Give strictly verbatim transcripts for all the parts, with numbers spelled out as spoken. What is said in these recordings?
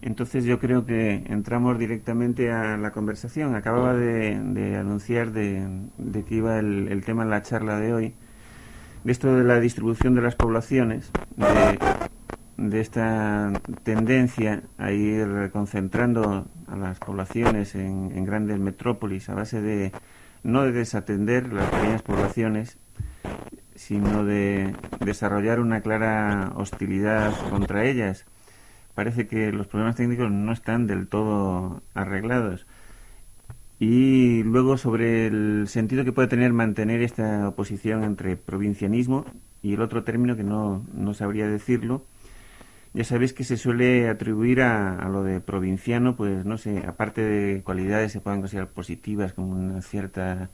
Entonces yo creo que entramos directamente a la conversación. Acababa de, de anunciar de, de que iba el, el tema en la charla de hoy, de esto de la distribución de las poblaciones, de, de esta tendencia a ir concentrando a las poblaciones en, en grandes metrópolis a base de no de desatender las pequeñas poblaciones, sino de desarrollar una clara hostilidad contra ellas. Parece que los problemas técnicos no están del todo arreglados. Y luego sobre el sentido que puede tener mantener esta oposición entre provincianismo y el otro término que no, no sabría decirlo. Ya sabéis que se suele atribuir a, a lo de provinciano, pues no sé, aparte de cualidades se puedan considerar positivas, como una cierta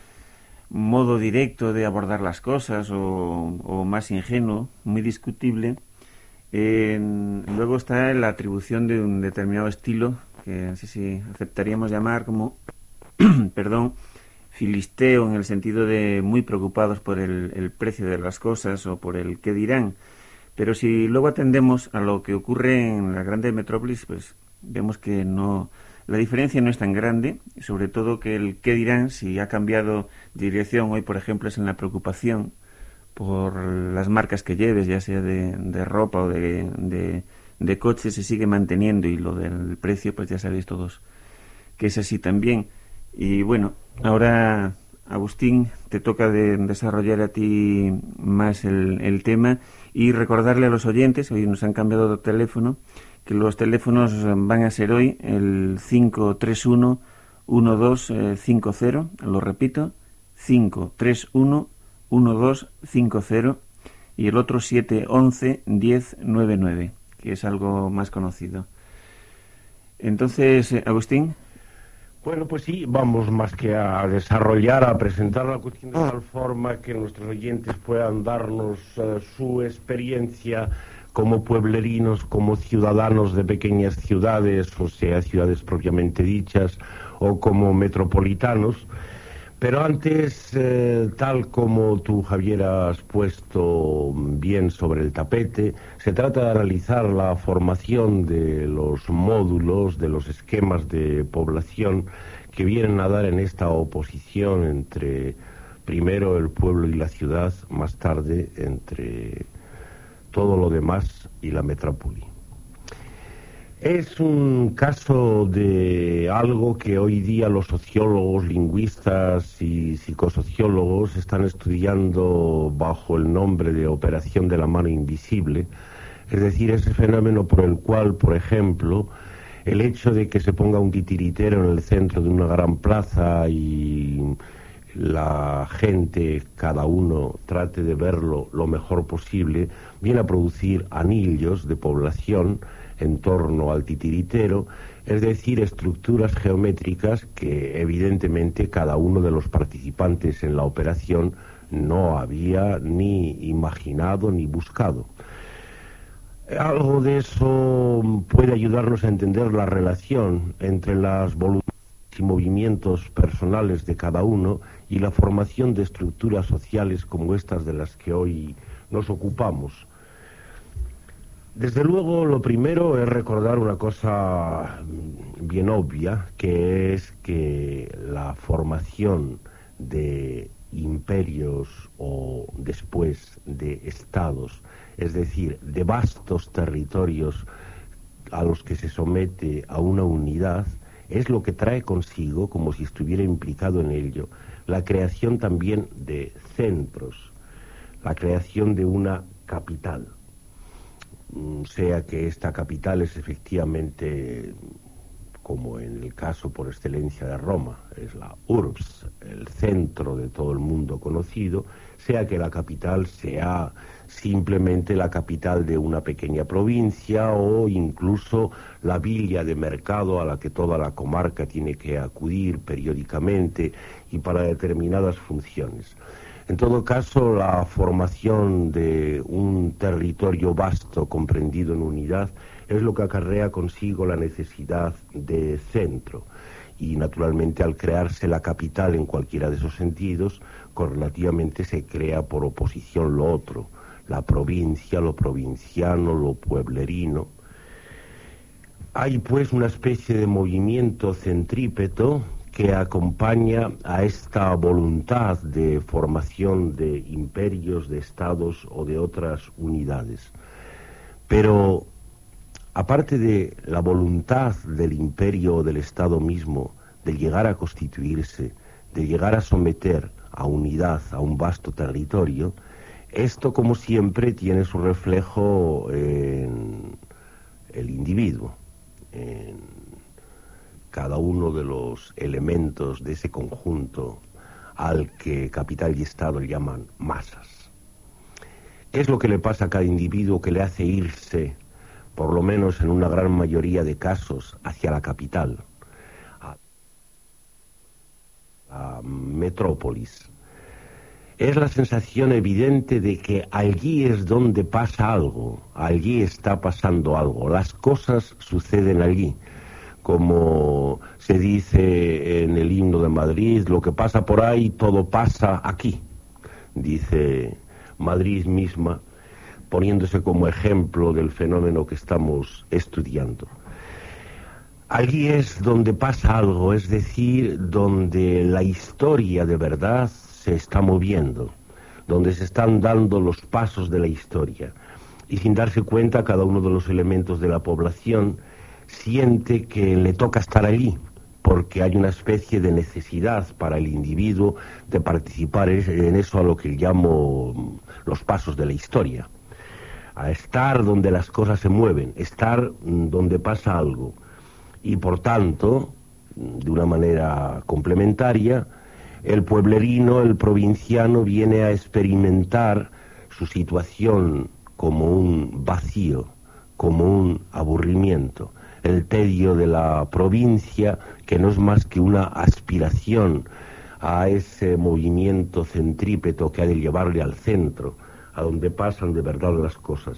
modo directo de abordar las cosas o, o más ingenuo, muy discutible. Eh, luego está la atribución de un determinado estilo, que así sí aceptaríamos llamar como, perdón, filisteo, en el sentido de muy preocupados por el, el precio de las cosas o por el qué dirán. Pero si luego atendemos a lo que ocurre en las grandes metrópolis, pues vemos que no, la diferencia no es tan grande, sobre todo que el qué dirán, si ha cambiado de dirección hoy, por ejemplo, es en la preocupación por las marcas que lleves, ya sea de, de ropa o de, de, de coche, se sigue manteniendo, y lo del precio, pues ya sabéis todos que es así también. Y bueno, ahora, Agustín, te toca de desarrollar a ti más el, el tema y recordarle a los oyentes, hoy nos han cambiado de teléfono, que los teléfonos van a ser hoy el cinco tres uno uno dos cinco cero, lo repito, cinco tres uno uno dos cinco cero, y el otro siete once diez noventa y nueve, que es algo más conocido. Entonces, Agustín. Bueno, pues sí, vamos más que a desarrollar, a presentar la cuestión de tal forma que nuestros oyentes puedan darnos uh, su experiencia como pueblerinos, como ciudadanos de pequeñas ciudades, o sea, ciudades propiamente dichas, o como metropolitanos. Pero antes, eh, tal como tú, Javier, has puesto bien sobre el tapete, se trata de analizar la formación de los módulos, de los esquemas de población que vienen a dar en esta oposición entre, primero, el pueblo y la ciudad, más tarde, entre todo lo demás y la metrópoli. Es un caso de algo que hoy día los sociólogos, lingüistas y psicosociólogos están estudiando bajo el nombre de operación de la mano invisible, es decir, ese fenómeno por el cual, por ejemplo, el hecho de que se ponga un titiritero en el centro de una gran plaza y la gente, cada uno, trate de verlo lo mejor posible, viene a producir anillos de población en torno al titiritero, es decir, estructuras geométricas que evidentemente cada uno de los participantes en la operación no había ni imaginado ni buscado. Algo de eso puede ayudarnos a entender la relación entre las voluntades y movimientos personales de cada uno y la formación de estructuras sociales como estas de las que hoy nos ocupamos. Desde luego, lo primero es recordar una cosa bien obvia, que es que la formación de imperios o después de estados, es decir, de vastos territorios a los que se somete a una unidad, es lo que trae consigo, como si estuviera implicado en ello, la creación también de centros, la creación de una capital. Sea que esta capital es efectivamente, como en el caso por excelencia de Roma, es la urbs, el centro de todo el mundo conocido, sea que la capital sea simplemente la capital de una pequeña provincia o incluso la villa de mercado a la que toda la comarca tiene que acudir periódicamente y para determinadas funciones. En todo caso, la formación de un territorio vasto comprendido en unidad es lo que acarrea consigo la necesidad de centro. Y naturalmente, al crearse la capital en cualquiera de esos sentidos, correlativamente se crea por oposición lo otro, la provincia, lo provinciano, lo pueblerino. Hay pues una especie de movimiento centrípeto que acompaña a esta voluntad de formación de imperios, de estados o de otras unidades. Pero aparte de la voluntad del imperio o del estado mismo de llegar a constituirse, de llegar a someter a unidad a un vasto territorio, esto, como siempre, tiene su reflejo en el individuo, en cada uno de los elementos de ese conjunto al que capital y Estado le llaman masas. ¿Qué es lo que le pasa a cada individuo que le hace irse, por lo menos en una gran mayoría de casos, hacia la capital, a la metrópolis? Es la sensación evidente de que allí es donde pasa algo, allí está pasando algo, las cosas suceden allí. Como se dice en el himno de Madrid, lo que pasa por ahí, todo pasa aquí, dice Madrid misma, poniéndose como ejemplo del fenómeno que estamos estudiando. Allí es donde pasa algo, es decir, donde la historia de verdad se está moviendo, donde se están dando los pasos de la historia. Y sin darse cuenta, cada uno de los elementos de la población siente que le toca estar allí, porque hay una especie de necesidad para el individuo de participar en eso a lo que llamo los pasos de la historia. A estar donde las cosas se mueven, estar donde pasa algo. Y por tanto, de una manera complementaria, el pueblerino, el provinciano, viene a experimentar su situación como un vacío, como un aburrimiento. El tedio de la provincia, que no es más que una aspiración a ese movimiento centrípeto que ha de llevarle al centro, a donde pasan de verdad las cosas.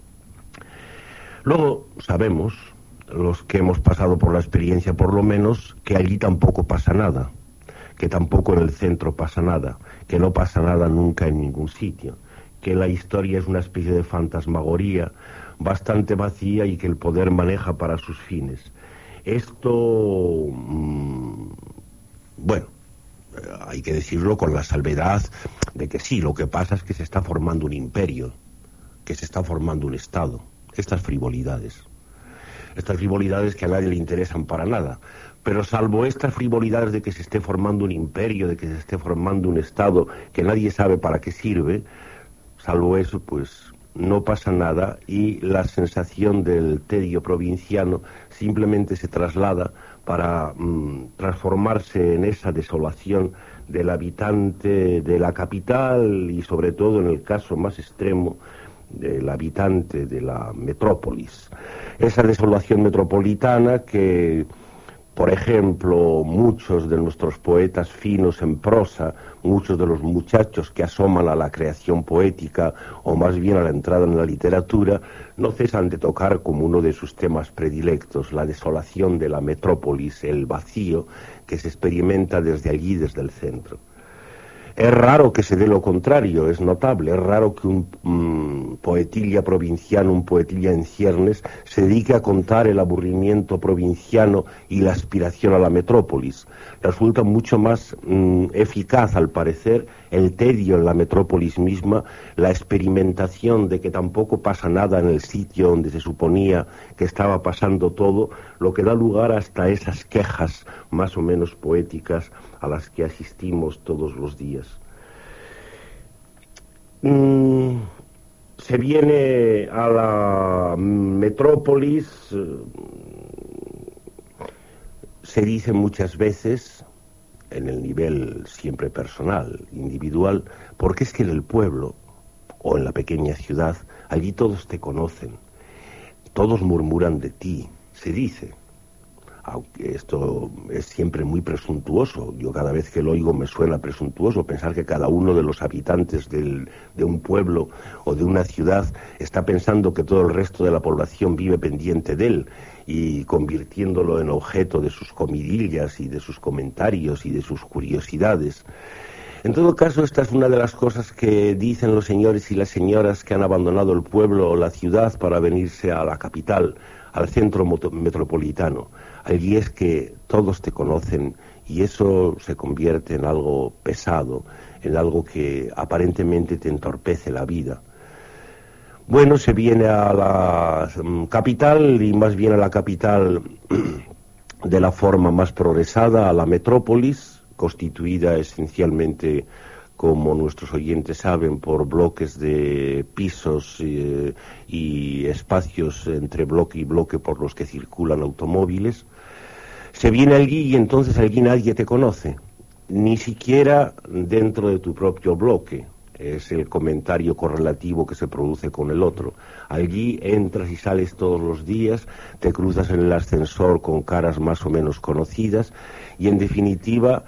Luego sabemos, los que hemos pasado por la experiencia por lo menos, que allí tampoco pasa nada, que tampoco en el centro pasa nada, que no pasa nada nunca en ningún sitio, que la historia es una especie de fantasmagoría bastante vacía y que el poder maneja para sus fines. Esto, mmm, bueno, hay que decirlo con la salvedad de que sí, lo que pasa es que se está formando un imperio, que se está formando un Estado. Estas frivolidades, estas frivolidades que a nadie le interesan para nada, pero salvo estas frivolidades de que se esté formando un imperio, de que se esté formando un Estado que nadie sabe para qué sirve, salvo eso, pues no pasa nada y la sensación del tedio provinciano simplemente se traslada para mmm, transformarse en esa desolación del habitante de la capital y sobre todo en el caso más extremo del habitante de la metrópolis. Esa desolación metropolitana que, por ejemplo, muchos de nuestros poetas finos en prosa, muchos de los muchachos que asoman a la creación poética o más bien a la entrada en la literatura, no cesan de tocar como uno de sus temas predilectos, la desolación de la metrópolis, el vacío que se experimenta desde allí, desde el centro. Es raro que se dé lo contrario, es notable, es raro que un um, poetilla provinciano, un poetilla en ciernes, se dedique a contar el aburrimiento provinciano y la aspiración a la metrópolis. Resulta mucho más um, eficaz, al parecer, el tedio en la metrópolis misma, la experimentación de que tampoco pasa nada en el sitio donde se suponía que estaba pasando todo, lo que da lugar hasta esas quejas más o menos poéticas a las que asistimos todos los días. Mm, se viene a la metrópolis, eh, se dice muchas veces, en el nivel siempre personal, individual, porque es que en el pueblo o en la pequeña ciudad, allí todos te conocen, todos murmuran de ti, se dice. Aunque esto es siempre muy presuntuoso, yo cada vez que lo oigo me suena presuntuoso pensar que cada uno de los habitantes del, de un pueblo o de una ciudad está pensando que todo el resto de la población vive pendiente de él y convirtiéndolo en objeto de sus comidillas y de sus comentarios y de sus curiosidades. En todo caso, esta es una de las cosas que dicen los señores y las señoras que han abandonado el pueblo o la ciudad para venirse a la capital, al centro metropolitano. Allí es que todos te conocen y eso se convierte en algo pesado, en algo que aparentemente te entorpece la vida. Bueno, se viene a la capital y más bien a la capital de la forma más progresada, a la metrópolis, constituida esencialmente, como nuestros oyentes saben, por bloques de pisos eh, y espacios entre bloque y bloque por los que circulan automóviles. Se viene allí y entonces allí nadie te conoce, ni siquiera dentro de tu propio bloque. Es el comentario correlativo que se produce con el otro. Allí entras y sales todos los días, te cruzas en el ascensor con caras más o menos conocidas y en definitiva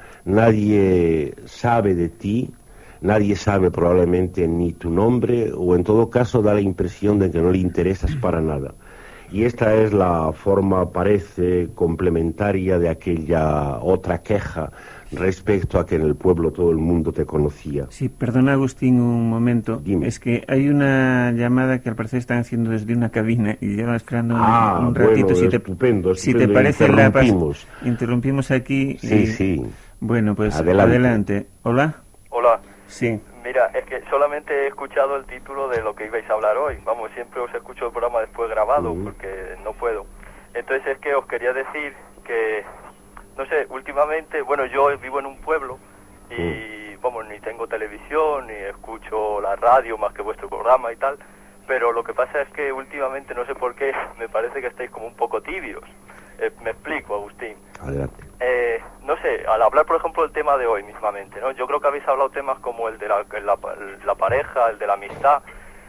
nadie sabe de ti, nadie sabe probablemente ni tu nombre o en todo caso da la impresión de que no le interesas para nada. Y esta es la forma, parece, complementaria de aquella otra queja respecto a que en el pueblo todo el mundo te conocía. Sí, perdona Agustín un momento. Dime. Es que hay una llamada que al parecer están haciendo desde una cabina y llevan esperando un, ah, un ratito. Bueno, si, te, estupendo, si estupendo. te parece, interrumpimos. La interrumpimos aquí. Sí, y, sí. Bueno, pues adelante. adelante. ¿Hola? Hola. Sí. Mira, es que solamente he escuchado el título de lo que ibais a hablar hoy. Vamos, siempre os escucho el programa después grabado, uh-huh. porque no puedo. Entonces es que os quería decir que, no sé, últimamente, bueno, yo vivo en un pueblo y, uh-huh. vamos, ni tengo televisión, ni escucho la radio más que vuestro programa y tal, pero lo que pasa es que últimamente, no sé por qué, me parece que estáis como un poco tibios. Eh, me explico, Agustín. Adelante. Eh, no sé, al hablar, por ejemplo, del tema de hoy mismamente, ¿no? Yo creo que habéis hablado temas como el de la, la, la pareja, el de la amistad,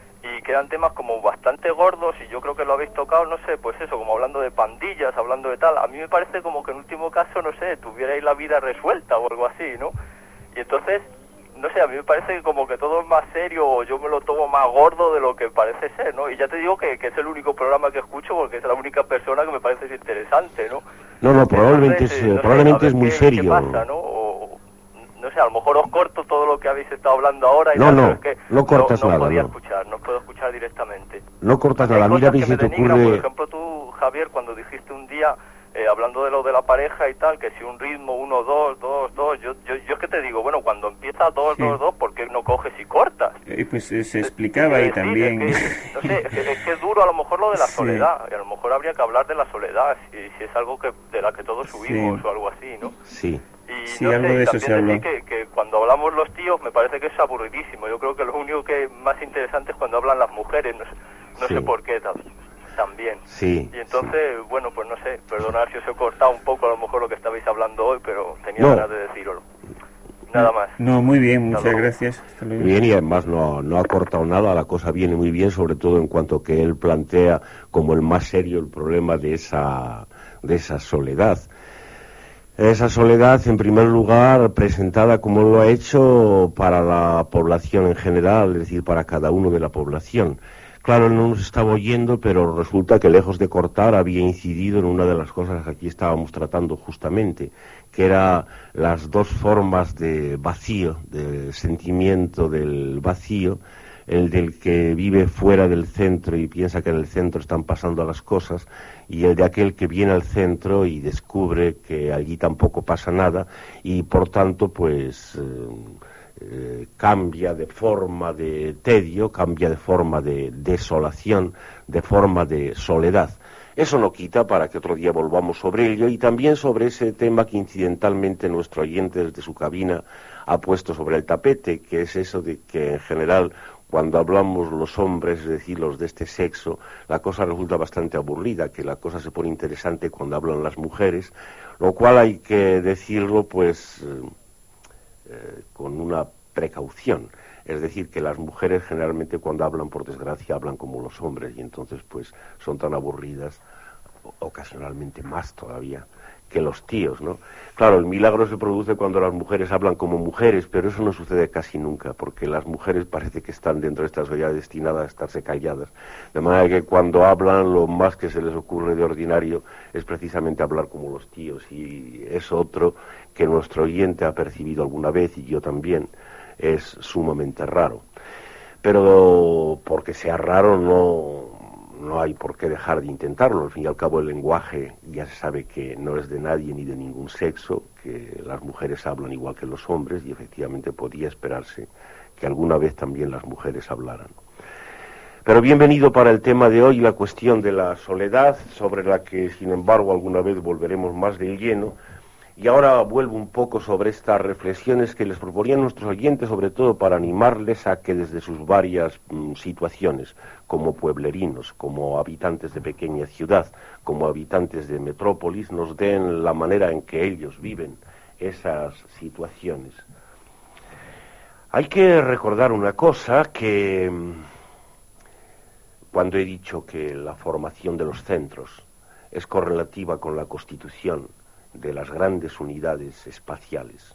y que eran temas como bastante gordos, y yo creo que lo habéis tocado, no sé, pues eso, como hablando de pandillas, hablando de tal. A mí me parece como que en último caso, no sé, tuvierais la vida resuelta o algo así, ¿no? Y entonces, no sé, a mí me parece que como que todo es más serio, o yo me lo tomo más gordo de lo que parece ser, ¿no? Y ya te digo que, que es el único programa que escucho porque es la única persona que me parece interesante, ¿no? No, no, probablemente Entonces, es, no sé, probablemente es muy qué, serio. ¿Qué pasa, no? O, no sé, a lo mejor os corto todo lo que habéis estado hablando ahora y no, tal, no, pero es que no cortas no, no nada, podía no. escuchar, no puedo escuchar directamente. No cortas Hay nada, mira cosas si que te me denigran, ocurre... por ejemplo tú, Javier, cuando dijiste un día, eh, hablando de lo de la pareja y tal, que si un ritmo uno, dos, dos, dos, yo, yo, yo es que te digo, bueno, cuando empieza dos, sí. dos, dos, ¿por qué no coges y cortas? Eh, pues eh, se explicaba ahí también. Es que, no sé, es que, es que es duro a lo mejor lo de la sí. soledad, y a lo mejor habría que hablar de la soledad, si, si es algo que de la que todos subimos sí. o algo así, ¿no? Sí. Y sí, no algo sé, de eso también se habló. decir que, que cuando hablamos los tíos me parece que es aburridísimo. Yo creo que lo único que es más interesante es cuando hablan las mujeres, no sé, no sí. sé por qué también. Sí. Y entonces, sí. bueno, pues no sé, perdonad si os he cortado un poco a lo mejor lo que estabais hablando hoy, pero tenía no. ganas de decirlo. Nada más. No, muy bien, muchas Hasta gracias. Hasta luego. Bien, y además no, no ha cortado nada, la cosa viene muy bien, sobre todo en cuanto que él plantea como el más serio el problema de esa, de esa soledad. Esa soledad, en primer lugar, presentada como lo ha hecho para la población en general, es decir, para cada uno de la población. Claro, él no nos estaba oyendo, pero resulta que lejos de cortar había incidido en una de las cosas que aquí estábamos tratando justamente, que era las dos formas de vacío, del sentimiento del vacío, el del que vive fuera del centro y piensa que en el centro están pasando las cosas, y el de aquel que viene al centro y descubre que allí tampoco pasa nada, y por tanto, pues... Eh, Eh, cambia de forma de tedio, cambia de forma de desolación, de forma de soledad. Eso no quita para que otro día volvamos sobre ello y también sobre ese tema que incidentalmente nuestro oyente desde su cabina ha puesto sobre el tapete, que es eso de que en general cuando hablamos los hombres, es decir, los de este sexo, la cosa resulta bastante aburrida, que la cosa se pone interesante cuando hablan las mujeres, lo cual hay que decirlo pues... Eh, Eh, con una precaución, es decir, que las mujeres generalmente cuando hablan, por desgracia, hablan como los hombres y entonces pues son tan aburridas, ocasionalmente más todavía, que los tíos, ¿no? Claro, el milagro se produce cuando las mujeres hablan como mujeres, pero eso no sucede casi nunca, porque las mujeres parece que están dentro de esta sociedad destinadas a estarse calladas. De manera que cuando hablan, lo más que se les ocurre de ordinario es precisamente hablar como los tíos, y es otro que nuestro oyente ha percibido alguna vez, y yo también, es sumamente raro. Pero porque sea raro no... no hay por qué dejar de intentarlo. Al fin y al cabo el lenguaje ya se sabe que no es de nadie ni de ningún sexo, que las mujeres hablan igual que los hombres y efectivamente podía esperarse que alguna vez también las mujeres hablaran. Pero bienvenido para el tema de hoy, la cuestión de la soledad, sobre la que sin embargo alguna vez volveremos más de lleno. Y ahora vuelvo un poco sobre estas reflexiones que les proponían nuestros oyentes, sobre todo para animarles a que desde sus varias mm, situaciones, como pueblerinos, como habitantes de pequeña ciudad, como habitantes de metrópolis, nos den la manera en que ellos viven esas situaciones. Hay que recordar una cosa, que mm, cuando he dicho que la formación de los centros es correlativa con la constitución de las grandes unidades espaciales,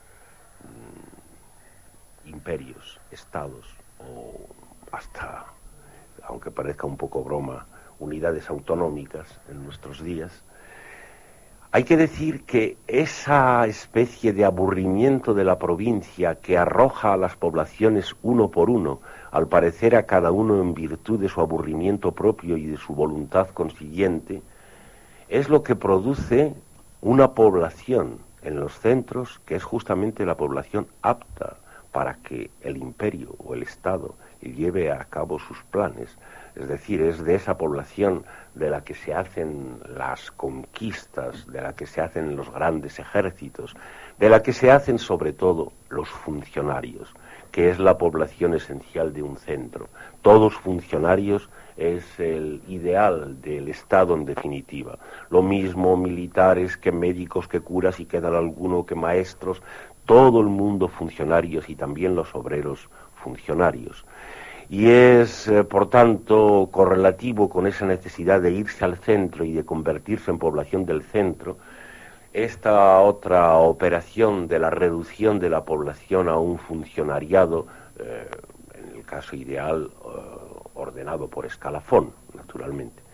imperios, estados o hasta, aunque parezca un poco broma, unidades autonómicas en nuestros días, hay que decir que esa especie de aburrimiento de la provincia que arroja a las poblaciones uno por uno, al parecer a cada uno en virtud de su aburrimiento propio y de su voluntad consiguiente, es lo que produce una población en los centros que es justamente la población apta para que el imperio o el Estado lleve a cabo sus planes. Es decir, es de esa población de la que se hacen las conquistas, de la que se hacen los grandes ejércitos, de la que se hacen sobre todo los funcionarios, que es la población esencial de un centro. Todos funcionarios es el ideal del Estado en definitiva. Lo mismo militares que médicos, que curas y quedan alguno que maestros, todo el mundo funcionarios y también los obreros funcionarios. Y es, eh, por tanto, correlativo con esa necesidad de irse al centro y de convertirse en población del centro, esta otra operación de la reducción de la población a un funcionariado, eh, en el caso ideal, eh, ordenado por escalafón, naturalmente.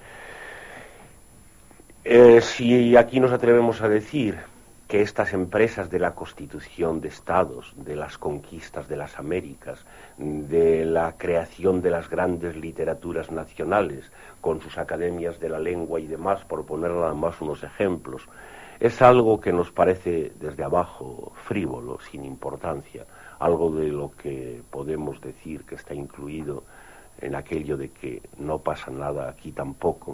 Eh, si aquí nos atrevemos a decir que estas empresas de la constitución de estados, de las conquistas de las Américas, de la creación de las grandes literaturas nacionales, con sus academias de la lengua y demás, por poner nada más unos ejemplos, es algo que nos parece desde abajo frívolo, sin importancia, algo de lo que podemos decir que está incluido en aquello de que no pasa nada aquí tampoco,